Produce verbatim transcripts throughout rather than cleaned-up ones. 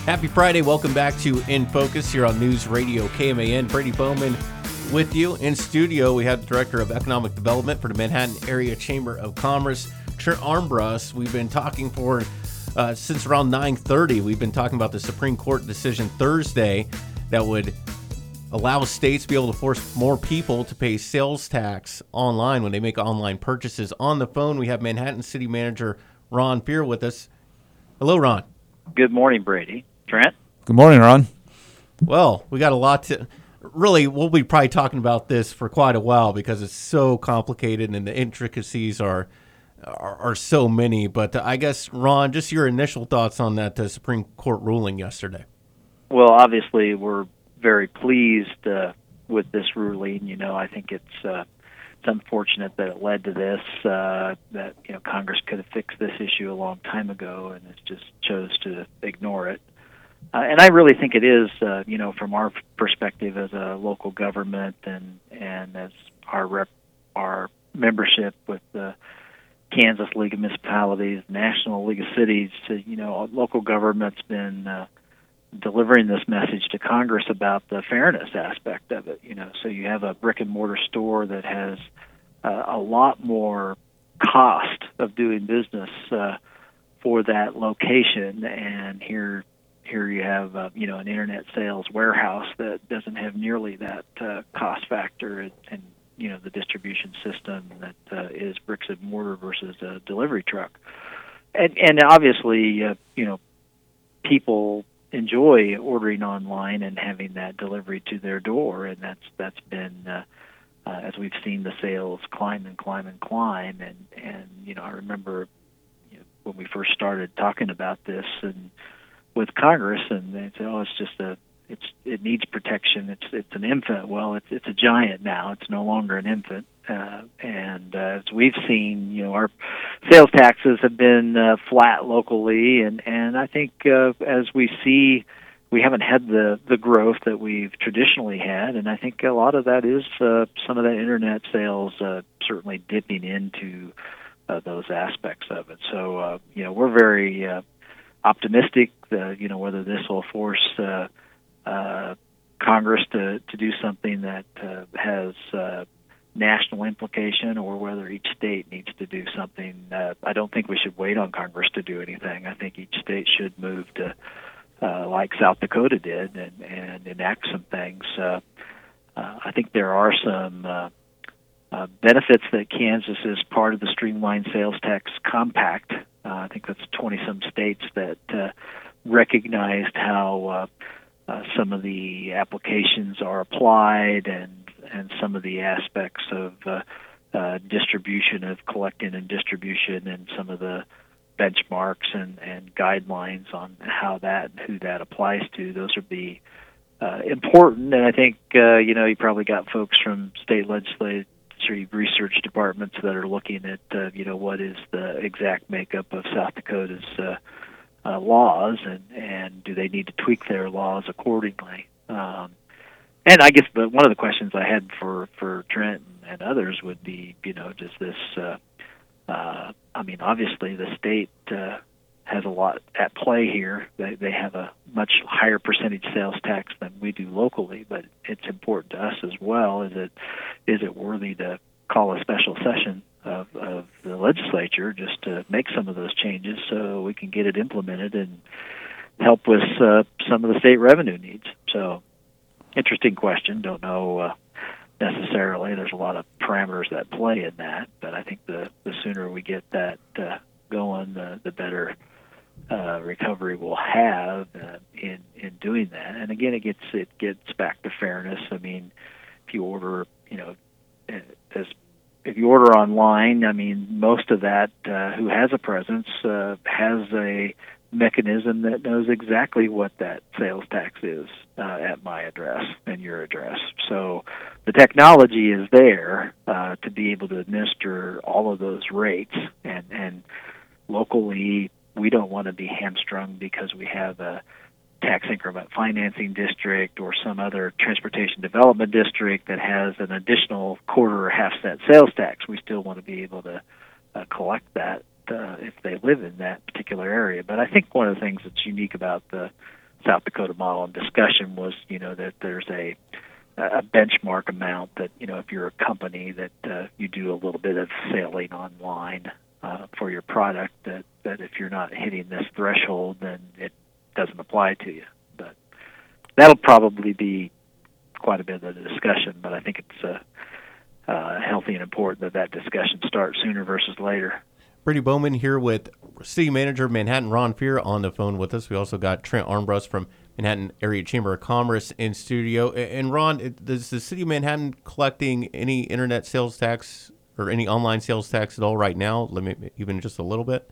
Happy Friday. Welcome back to In Focus here on News Radio K M A N. Brady Bowman with you. In studio, we have the Director of Economic Development for the Manhattan Area Chamber of Commerce, Trent Armbrust. We've been talking for, uh, since around nine thirty, we've been talking about the Supreme Court decision Thursday that would allow states to be able to force more people to pay sales tax online when they make online purchases. On the phone, we have Manhattan City Manager Ron Fehr with us. Hello, Ron. Good morning, Brady. Trent? Good morning, Ron. Well, we got a lot to... Really, we'll be probably talking about this for quite a while because it's so complicated and the intricacies are are, are so many. But I guess, Ron, just your initial thoughts on that uh, Supreme Court ruling yesterday. Well, obviously, we're very pleased uh, with this ruling. You know, I think it's uh, it's unfortunate that it led to this. Uh, that you know, Congress could have fixed this issue a long time ago, and it just chose to ignore it. Uh, and I really think it is, uh, you know, from our perspective as a local government and and as our rep, our membership with the Kansas League of Municipalities, National League of Cities, uh, you know, local government's been uh, delivering this message to Congress about the fairness aspect of it. You know, so you have a brick and mortar store that has uh, a lot more cost of doing business uh, for that location, and here. Here you have, uh, you know, an internet sales warehouse that doesn't have nearly that uh, cost factor and, and, you know, the distribution system that uh, is bricks and mortar versus a delivery truck. And, and obviously, uh, you know, people enjoy ordering online and having that delivery to their door, and that's that's been, uh, uh, as we've seen the sales climb and climb and climb. And, and you know, I remember you know, when we first started talking about this and with Congress, and they say, "Oh, it's just a, it's it needs protection. It's it's an infant." Well, it's it's a giant now. It's no longer an infant. Uh, and uh, as we've seen, you know, our sales taxes have been uh, flat locally, and and I think uh, as we see, we haven't had the the growth that we've traditionally had, and I think a lot of that is uh, some of that internet sales uh, certainly dipping into uh, those aspects of it. So, uh, you know, we're very uh, optimistic, uh, you know, whether this will force uh, uh, Congress to, to do something that uh, has uh, national implication, or whether each state needs to do something. Uh, I don't think we should wait on Congress to do anything. I think each state should move to, uh, like South Dakota did, and, and enact some things. Uh, uh, I think there are some uh, uh, benefits that Kansas is part of the Streamlined Sales Tax Compact. Uh, I think that's twenty-some states that uh, recognized how uh, uh, some of the applications are applied, and and some of the aspects of uh, uh, distribution, of collecting and distribution, and some of the benchmarks and, and guidelines on how that and who that applies to. Those would be uh, important, and I think uh, you know you probably got folks from state legislative research departments that are looking at, uh, you know, what is the exact makeup of South Dakota's uh, uh, laws, and, and do they need to tweak their laws accordingly? Um, and I guess the, one of the questions I had for, for Trent and others would be, you know, does this, uh, uh, I mean, obviously the state uh, has a lot at play here. They, they have a much higher percentage sales tax than we do locally, but it's important to us as well. Is it is it worthy to call a special session of, of the legislature just to make some of those changes so we can get it implemented and help with uh, some of the state revenue needs? So, interesting question. Don't know uh, necessarily. There's a lot of parameters that play in that, but I think the, the sooner we get that uh, going, the, the better Uh, recovery will have uh, in in doing that. And again, it gets it gets back to fairness. I mean, if you order, you know, as if you order online, I mean, most of that uh, who has a presence uh, has a mechanism that knows exactly what that sales tax is uh, at my address and your address. So the technology is there uh, to be able to administer all of those rates, and and locally, we don't want to be hamstrung because we have a tax increment financing district or some other transportation development district that has an additional quarter or half cent sales tax. We still want to be able to uh, collect that uh, if they live in that particular area. But I think one of the things that's unique about the South Dakota model in discussion was, you know, that there's a a benchmark amount that, you know, if you're a company that uh, you do a little bit of selling online uh, for your product, that, that if you're not hitting this threshold, then it doesn't apply to you. But that'll probably be quite a bit of the discussion, but I think it's uh, uh, healthy and important that that discussion starts sooner versus later. Brady Bowman here with City Manager of Manhattan, Ron Fear, on the phone with us. We also got Trent Armbrust from Manhattan Area Chamber of Commerce in studio. And Ron, is the City of Manhattan collecting any internet sales tax or any online sales tax at all right now, even just a little bit?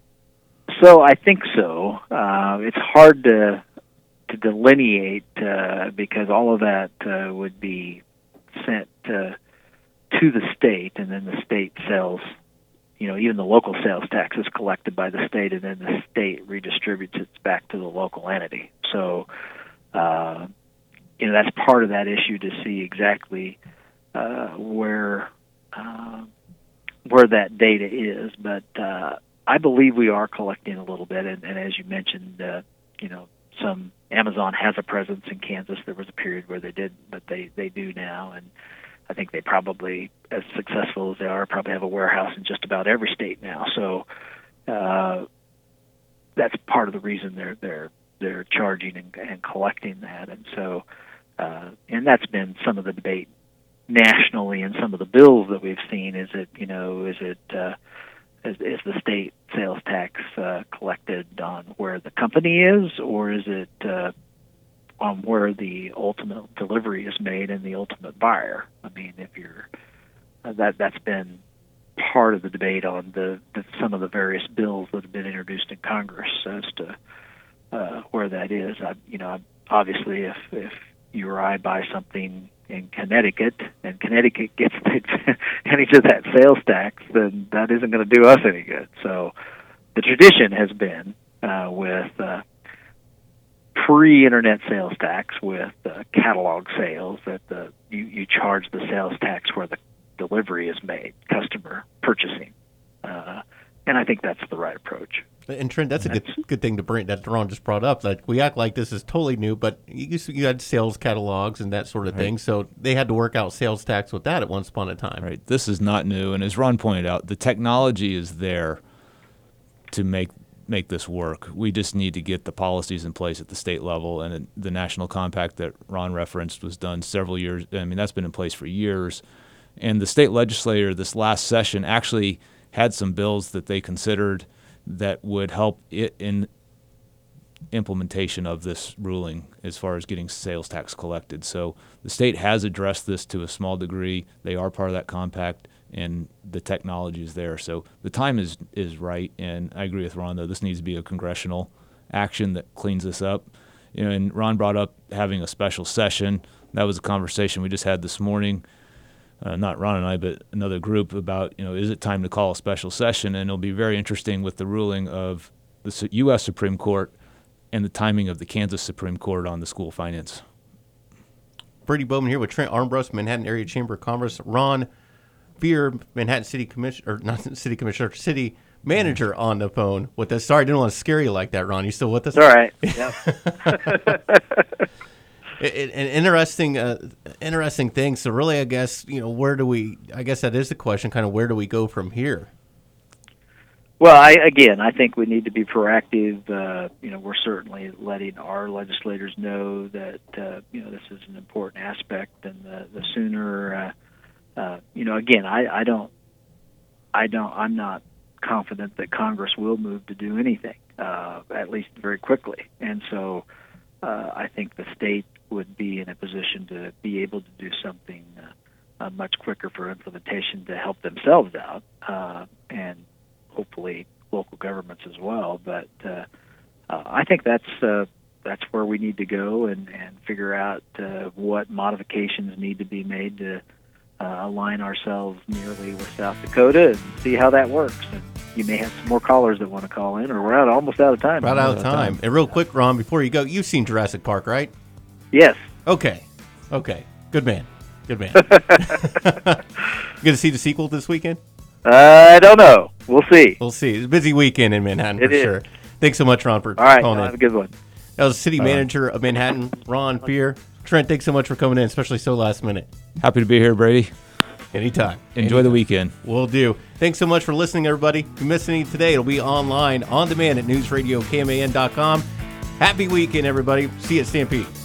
So I think so. Uh, it's hard to to delineate uh, because all of that uh, would be sent uh, to the state, and then the state sells. You know, even the local sales tax is collected by the state, and then the state redistributes it back to the local entity. So, uh, you know, that's part of that issue to see exactly uh, where uh, where that data is. But uh, I believe we are collecting a little bit, and, and as you mentioned, uh, you know, some Amazon has a presence in Kansas. There was a period where they didn't, but they they do now, and I think they probably, as successful as they are, probably have a warehouse in just about every state now. So uh, that's part of the reason they're they're they're charging and, and collecting that. And so, uh, and that's been some of the debate nationally, and some of the bills that we've seen. Is it you know is it uh, is, is the state sales tax uh, collected on where the company is, or is it uh, on where the ultimate delivery is made and the ultimate buyer? I mean, if you're uh, that that's been part of the debate on the, the some of the various bills that have been introduced in Congress as to uh, where that is. I, you know, obviously, if if you or I buy something in Connecticut and Connecticut gets any of that sales tax, then that isn't going to do us any good. So the tradition has been uh, with uh, pre-internet sales tax, with uh, catalog sales, that the you, you charge the sales tax where the delivery is made, customer purchasing. Uh, and I think that's the right approach. And Trent, that's a good good thing to bring that Ron just brought up. Like, we act like this is totally new, but you, you had sales catalogs and that sort of right. thing, so they had to work out sales tax with that at once upon a time. Right. This is not new, and as Ron pointed out, the technology is there to make make this work. We just need to get the policies in place at the state level, and the National Compact that Ron referenced was done several years. I mean, that's been in place for years. And the state legislature this last session actually had some bills that they considered that would help it in implementation of this ruling as far as getting sales tax collected. So the state has addressed this to a small degree. They are part of that compact, and the technology is there. So the time is is right, and I agree with Ron, though. This needs to be a congressional action that cleans this up. You know, and Ron brought up having a special session. That was a conversation we just had this morning. Uh, not Ron and I, but another group, about, you know, is it time to call a special session? And it'll be very interesting with the ruling of the U S Supreme Court and the timing of the Kansas Supreme Court on the school finance. Brady Bowman here with Trent Armbrust, Manhattan Area Chamber of Commerce. Ron Fear, Manhattan City Commissioner, or not City Commissioner, City Manager on the phone with us. Sorry, I didn't want to scare you like that, Ron. You still with us? All right. Yep. An interesting, uh, interesting thing. So really, I guess, you know, where do we? I guess that is the question. Kind of, where do we go from here? Well, I, again, I think we need to be proactive. Uh, you know, we're certainly letting our legislators know that uh, you know, this is an important aspect, and the, the sooner, uh, uh, you know, again, I, I don't, I don't, I'm not confident that Congress will move to do anything, uh, at least very quickly, and so uh, I think the state would be in a position to be able to do something uh, uh, much quicker for implementation to help themselves out, uh, and hopefully local governments as well. But uh, uh, I think that's uh, that's where we need to go and, and figure out uh, what modifications need to be made to uh, align ourselves nearly with South Dakota and see how that works. And you may have some more callers that want to call in, or we're out almost out of time. Right out of time. And real quick, Ron, before you go, you've seen Jurassic Park, right? Yes. Okay. Okay. Good man. Good man. You going to see the sequel this weekend? I don't know. We'll see. We'll see. It's a busy weekend in Manhattan it for is. sure. Thanks so much, Ron, for All right, calling in. Have a good one. That was City Manager of Manhattan, Ron Fear. Trent, thanks so much for coming in, especially so last minute. Happy to be here, Brady. Anytime. Enjoy Anytime. the weekend. Will do. Thanks so much for listening, everybody. If you missed anything today, it'll be online, on demand at news radio K M A N dot com. Happy weekend, everybody. See you at Stampede.